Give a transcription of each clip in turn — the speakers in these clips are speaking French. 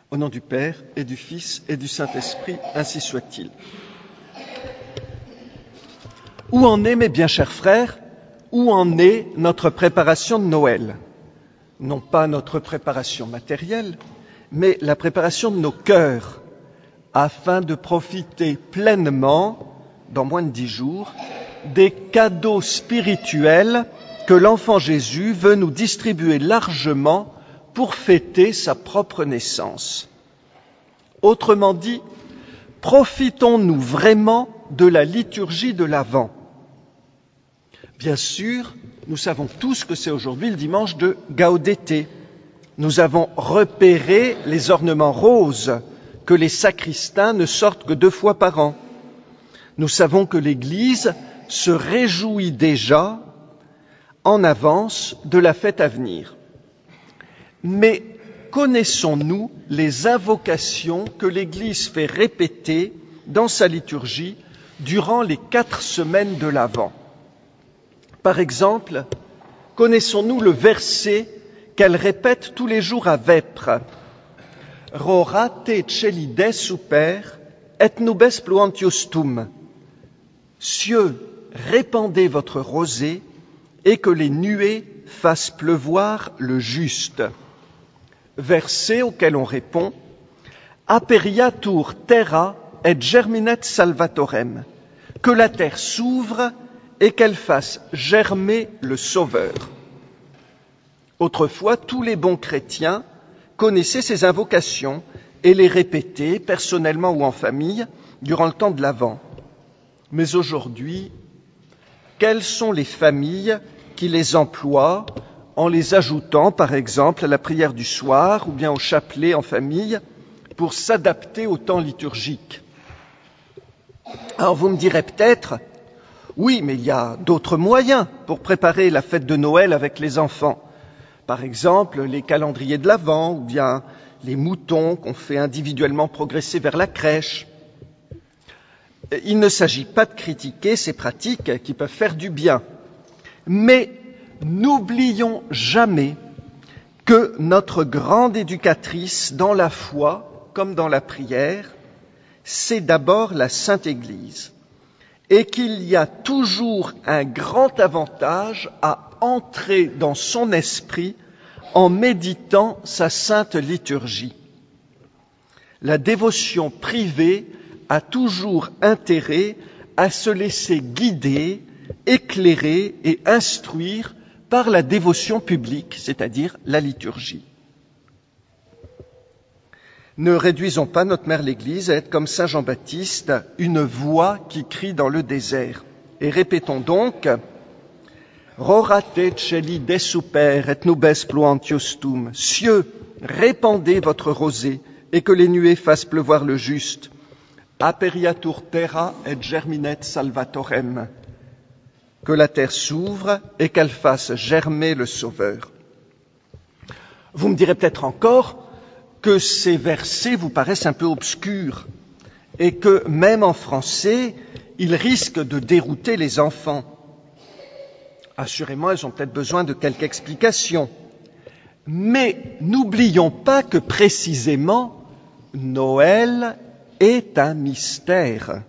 Au nom du Père et du Fils et du Saint-Esprit, ainsi soit-il. Où en est, mes bien chers frères, où en est notre préparation de Noël? Non pas notre préparation matérielle, mais la préparation de nos cœurs, afin de profiter pleinement, dans moins de 10 jours, des cadeaux spirituels que l'enfant Jésus veut nous distribuer largement pour fêter sa propre naissance. Autrement dit, profitons-nous vraiment de la liturgie de l'Avent. Bien sûr, nous savons tous que c'est aujourd'hui le dimanche de Gaudete. Nous avons repéré les ornements roses que les sacristains ne sortent que 2 fois par an. Nous savons que l'Église se réjouit déjà en avance de la fête à venir. Mais connaissons-nous les invocations que l'Église fait répéter dans sa liturgie durant les 4 semaines de l'Avent? Par exemple, connaissons-nous le verset qu'elle répète tous les jours à vêpres? Rorate celi des super et nubes pluantius tum. Cieux, répandez votre rosée et que les nuées fassent pleuvoir le juste. Verset auquel on répond Aperiatur terra et germinet salvatorem. Que la terre s'ouvre et qu'elle fasse germer le Sauveur. Autrefois, tous les bons chrétiens connaissaient ces invocations et les répétaient, personnellement ou en famille, durant le temps de l'Avent. Mais aujourd'hui, quelles sont les familles qui les emploient en les ajoutant, par exemple, à la prière du soir ou bien au chapelet en famille pour s'adapter au temps liturgique? Alors vous me direz peut-être, oui, mais il y a d'autres moyens pour préparer la fête de Noël avec les enfants. Par exemple, les calendriers de l'Avent ou bien les moutons qu'on fait individuellement progresser vers la crèche. Il ne s'agit pas de critiquer ces pratiques qui peuvent faire du bien. Mais n'oublions jamais que notre grande éducatrice dans la foi, comme dans la prière, c'est d'abord la Sainte Église. Et qu'il y a toujours un grand avantage à entrer dans son esprit en méditant sa sainte liturgie. La dévotion privée a toujours intérêt à se laisser guider, éclairer et instruire par la dévotion publique, c'est-à-dire la liturgie. Ne réduisons pas notre mère l'Église à être comme Saint Jean-Baptiste, une voix qui crie dans le désert. Et répétons donc Rorate celi des super et nubes pluantius tum. Cieux, répandez votre rosée et que les nuées fassent pleuvoir le juste. Aperiatur terra et germinet salvatorem. Que la terre s'ouvre et qu'elle fasse germer le Sauveur. Vous me direz peut-être encore que ces versets vous paraissent un peu obscurs et que, même en français, ils risquent de dérouter les enfants. Assurément, elles ont peut-être besoin de quelques explications. Mais n'oublions pas que, précisément, Noël est un mystère.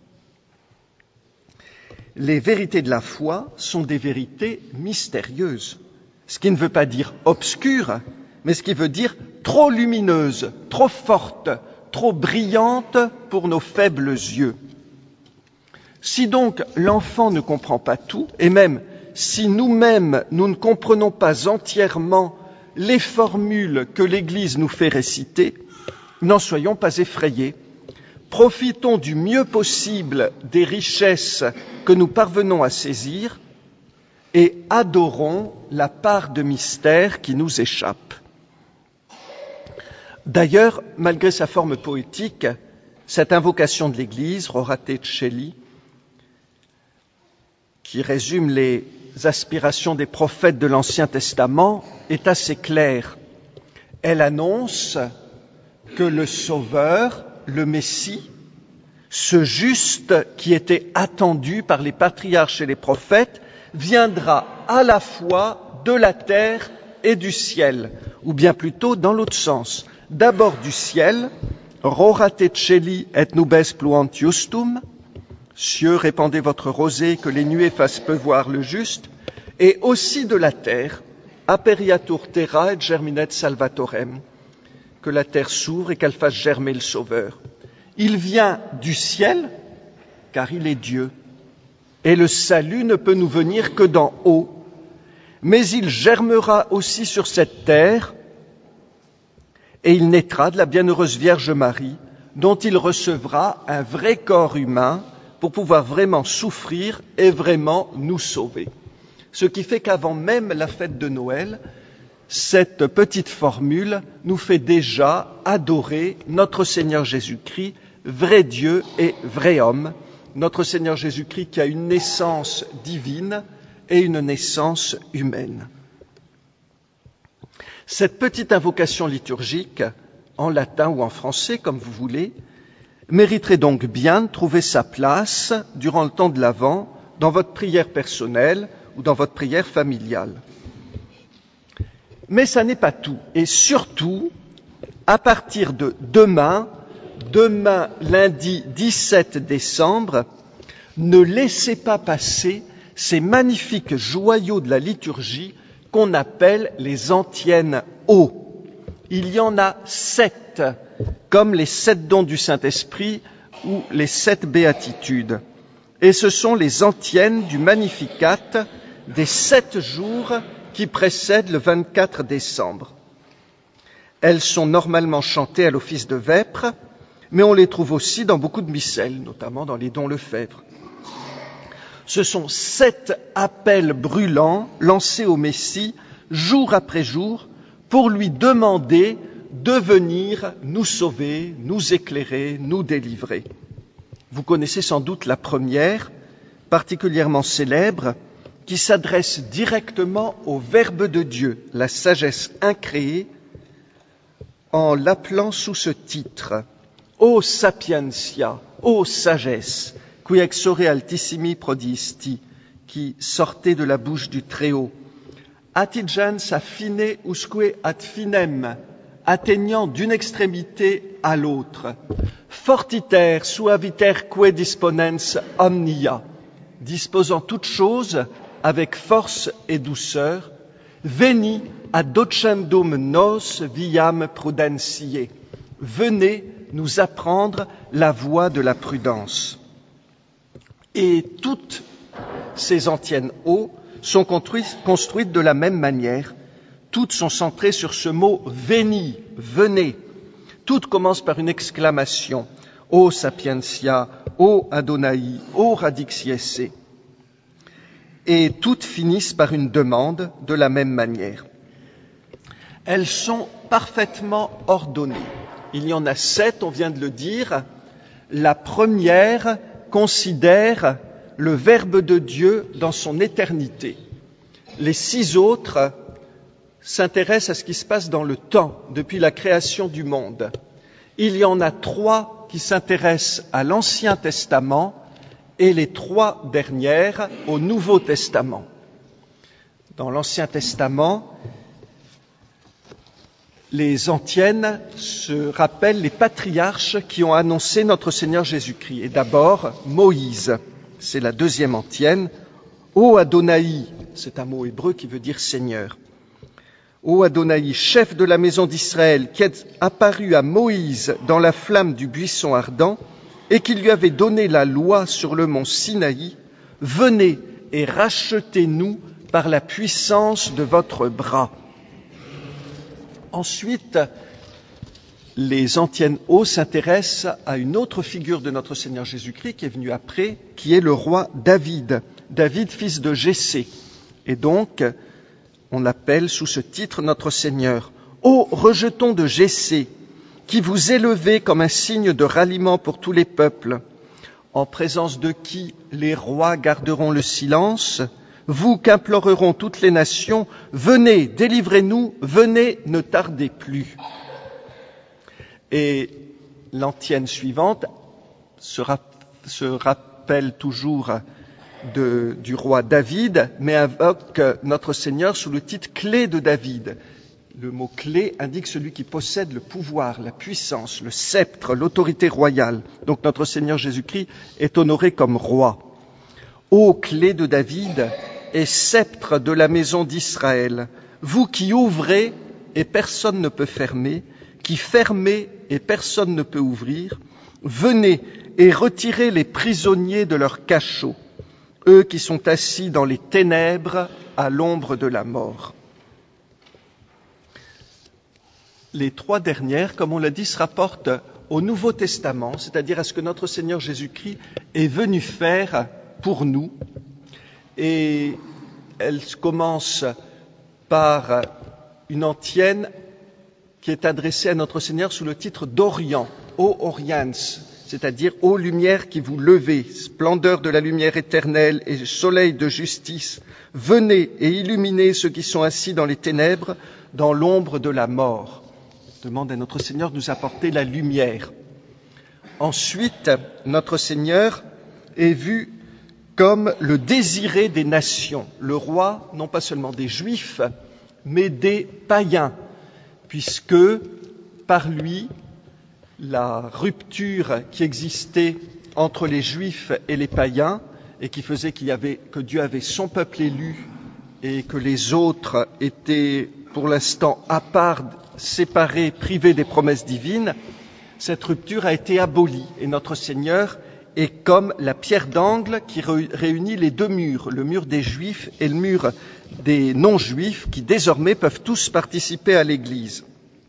Les vérités de la foi sont des vérités mystérieuses, ce qui ne veut pas dire obscures, mais ce qui veut dire trop lumineuse, trop forte, trop brillante pour nos faibles yeux. Si donc l'enfant ne comprend pas tout, et même si nous-mêmes nous ne comprenons pas entièrement les formules que l'Église nous fait réciter, n'en soyons pas effrayés. Profitons du mieux possible des richesses que nous parvenons à saisir et adorons la part de mystère qui nous échappe. D'ailleurs, malgré sa forme poétique, cette invocation de l'Église, Rorate celi, qui résume les aspirations des prophètes de l'Ancien Testament, est assez claire. Elle annonce que le Sauveur, le Messie, ce juste qui était attendu par les patriarches et les prophètes, viendra à la fois de la terre et du ciel, ou bien plutôt dans l'autre sens, D'abord du ciel, rorate celi et nubes pluant justum, cieux, répandez votre rosée, que les nuées fassent pleuvoir le juste, et aussi de la terre, aperiatur terra et germinet salvatorem, que la terre s'ouvre et qu'elle fasse germer le Sauveur. Il vient du ciel, car il est Dieu, et le salut ne peut nous venir que d'en haut, mais il germera aussi sur cette terre, et il naîtra de la bienheureuse Vierge Marie, dont il recevra un vrai corps humain pour pouvoir vraiment souffrir et vraiment nous sauver. Ce qui fait qu'avant même la fête de Noël, cette petite formule nous fait déjà adorer notre Seigneur Jésus-Christ, vrai Dieu et vrai homme, notre Seigneur Jésus-Christ qui a une naissance divine et une naissance humaine. Cette petite invocation liturgique, en latin ou en français, comme vous voulez, mériterait donc bien de trouver sa place durant le temps de l'Avent dans votre prière personnelle ou dans votre prière familiale. Mais ça n'est pas tout. Et surtout, à partir de demain, lundi 17 décembre, ne laissez pas passer ces magnifiques joyaux de la liturgie qu'on appelle les antiennes O. Il y en a 7, comme les 7 dons du Saint-Esprit ou les 7 béatitudes. Et ce sont les antiennes du Magnificat des 7 jours qui précèdent le 24 décembre. Elles sont normalement chantées à l'office de vêpres, mais on les trouve aussi dans beaucoup de missels, notamment dans les dons Lefebvre. Ce sont 7 appels brûlants lancés au Messie jour après jour pour lui demander de venir nous sauver, nous éclairer, nous délivrer. Vous connaissez sans doute la première, particulièrement célèbre, qui s'adresse directement au Verbe de Dieu, la sagesse incréée, en l'appelant sous ce titre « Ô sapientia, ô sagesse, qui exore altissimi prodisti », qui sortait de la bouche du Très-Haut. Attigens affine usque ad finem, atteignant d'une extrémité à l'autre. Fortiter suaviter que disponens omnia, disposant toutes choses avec force et douceur. Veni ad docendum nos viam prudentiae. Venez nous apprendre la voie de la prudence. Et toutes ces antiennes O sont construites de la même manière. Toutes sont centrées sur ce mot « veni », « venez ». Toutes commencent par une exclamation « Ô sapientia, ô Adonai, ô radixiesse ». Et toutes finissent par une demande de la même manière. Elles sont parfaitement ordonnées. Il y en a 7, on vient de le dire. La première considère le Verbe de Dieu dans son éternité. Les 6 autres s'intéressent à ce qui se passe dans le temps, depuis la création du monde. Il y en a 3 qui s'intéressent à l'Ancien Testament et les 3 dernières au Nouveau Testament. Dans l'Ancien Testament, les antiennes se rappellent les patriarches qui ont annoncé notre Seigneur Jésus-Christ. Et d'abord, Moïse, c'est la deuxième antienne. Ô Adonai, c'est un mot hébreu qui veut dire Seigneur. Ô Adonai, chef de la maison d'Israël, qui est apparu à Moïse dans la flamme du buisson ardent et qui lui avait donné la loi sur le mont Sinaï, venez et rachetez-nous par la puissance de votre bras. Ensuite, les antiennes O s'intéressent à une autre figure de notre Seigneur Jésus-Christ qui est venue après, qui est le roi David, David fils de Jessé. Et donc, on l'appelle sous ce titre notre Seigneur. Ô rejetons de Jessé, qui vous élevez comme un signe de ralliement pour tous les peuples, en présence de qui les rois garderont le silence, vous qu'imploreront toutes les nations, venez, délivrez-nous, venez, ne tardez plus. Et l'antienne suivante se rappelle toujours du roi David, mais invoque notre Seigneur sous le titre Clé de David. le mot clé indique celui qui possède le pouvoir, la puissance, le sceptre, l'autorité royale. Donc notre Seigneur Jésus-Christ est honoré comme roi. Ô clé de David et sceptre de la maison d'Israël, vous qui ouvrez et personne ne peut fermer, qui fermez et personne ne peut ouvrir, venez et retirez les prisonniers de leur cachot, eux qui sont assis dans les ténèbres à l'ombre de la mort. Les trois dernières, comme on l'a dit, se rapportent au Nouveau Testament, c'est-à-dire à ce que notre Seigneur Jésus-Christ est venu faire pour nous. Et elles commencent par une antienne qui est adressée à notre Seigneur sous le titre d'Orient, ô Oriens, c'est-à-dire ô lumière qui vous levez, splendeur de la lumière éternelle et soleil de justice, venez et illuminez ceux qui sont assis dans les ténèbres, dans l'ombre de la mort. Demande à notre Seigneur de nous apporter la lumière. Ensuite, notre Seigneur est vu comme le désiré des nations, le roi non pas seulement des Juifs, mais des païens, puisque par lui, la rupture qui existait entre les Juifs et les païens, et qui faisait que Dieu avait son peuple élu et que les autres étaient pour l'instant à part, séparés, privés des promesses divines, cette rupture a été abolie et notre Seigneur est comme la pierre d'angle qui réunit les deux murs, le mur des Juifs et le mur des non-Juifs, qui désormais peuvent tous participer à l'Église.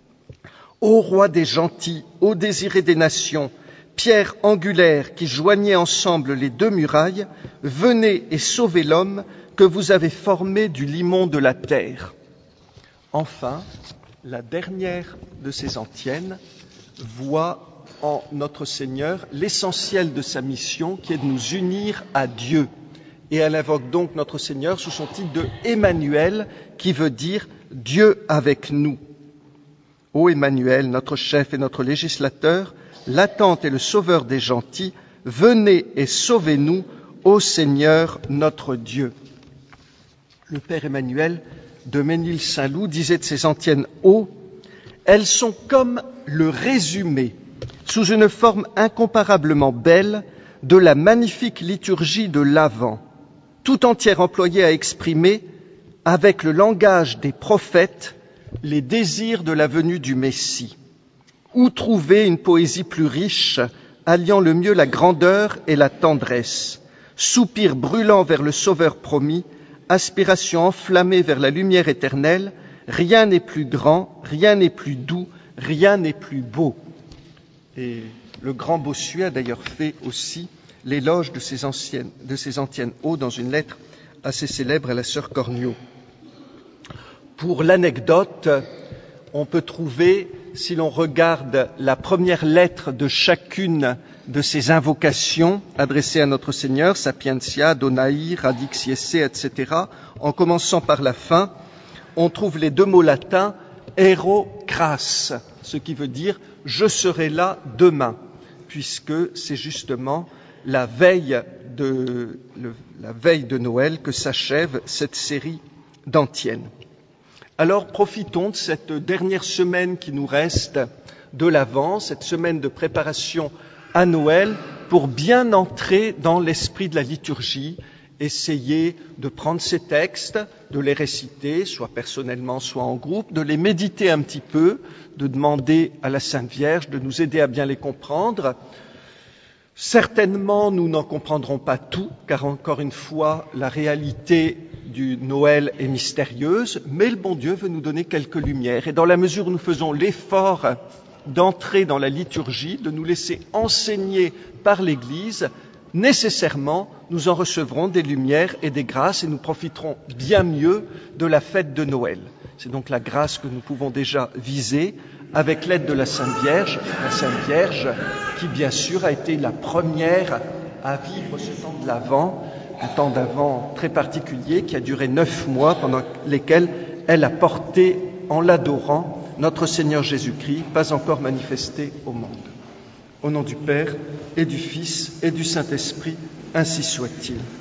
Ô roi des gentils, ô désiré des nations, pierre angulaire qui joignait ensemble les deux murailles, venez et sauvez l'homme que vous avez formé du limon de la terre. Enfin, la dernière de ces antiennes voit en notre Seigneur l'essentiel de sa mission qui est de nous unir à Dieu. Et elle invoque donc notre Seigneur sous son titre de Emmanuel, qui veut dire Dieu avec nous. Ô Emmanuel, notre chef et notre législateur, l'attente et le sauveur des gentils, venez et sauvez-nous, ô Seigneur notre Dieu. Le Père Emmanuel de Ménil-Saint-Loup disait de ces antiennes eaux, elles sont comme le résumé, sous une forme incomparablement belle, de la magnifique liturgie de l'Avent, tout entière employée à exprimer, avec le langage des prophètes, les désirs de la venue du Messie. Où trouver une poésie plus riche, alliant le mieux la grandeur et la tendresse, soupir brûlant vers le Sauveur promis, aspiration enflammée vers la lumière éternelle, rien n'est plus grand, rien n'est plus doux, rien n'est plus beau. Et le grand Bossuet a d'ailleurs fait aussi l'éloge de ces antiennes eaux dans une lettre assez célèbre à la sœur Cornio. Pour l'anecdote, on peut trouver, si l'on regarde la première lettre de chacune de ces invocations adressées à notre Seigneur, Sapientia, Donai, Radix Iesse, etc., en commençant par la fin, on trouve les deux mots latins ero cras, ce qui veut dire « je serai là demain », puisque c'est justement la veille de Noël que s'achève cette série d'antiennes. Alors profitons de cette dernière semaine qui nous reste de l'Avent, cette semaine de préparation à Noël, pour bien entrer dans l'esprit de la liturgie, essayer de prendre ces textes, de les réciter, soit personnellement, soit en groupe, de les méditer un petit peu, de demander à la Sainte Vierge de nous aider à bien les comprendre. Certainement, nous n'en comprendrons pas tout, car encore une fois, la réalité du Noël est mystérieuse, mais le bon Dieu veut nous donner quelques lumières. Et dans la mesure où nous faisons l'effort d'entrer dans la liturgie, de nous laisser enseigner par l'Église, nécessairement, nous en recevrons des lumières et des grâces et nous profiterons bien mieux de la fête de Noël. C'est donc la grâce que nous pouvons déjà viser avec l'aide de la Sainte Vierge qui bien sûr a été la première à vivre ce temps de l'Avent, un temps d'Avent très particulier qui a duré 9 mois pendant lesquels elle a porté en l'adorant notre Seigneur Jésus-Christ, pas encore manifesté au monde. Au nom du Père et du Fils et du Saint-Esprit, ainsi soit-il.